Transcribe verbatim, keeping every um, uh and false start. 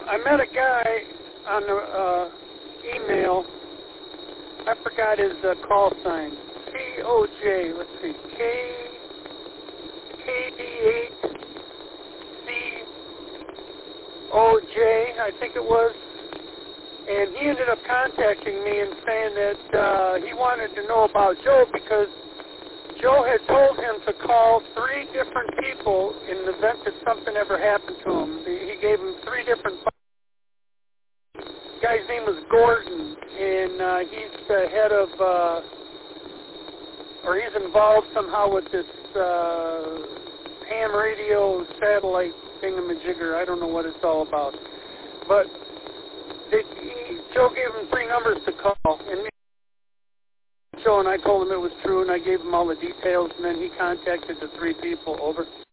I met a guy on the uh, email. I forgot his uh, call sign. C O J. Let's see. K K D eight C O J. I think it was. And he ended up contacting me and saying that uh, he wanted to know about Joe because Joe had told him to call three different people in the event that something ever happened to him. He gave him three different. The guy's name was Gordon, and uh, he's the head of, uh, or he's involved somehow with this uh, ham radio satellite thingamajigger. I don't know what it's all about, but they, he, Joe gave him three numbers to call, and me, Joe and I told him it was true, and I gave him all the details, and then he contacted the three people. Over.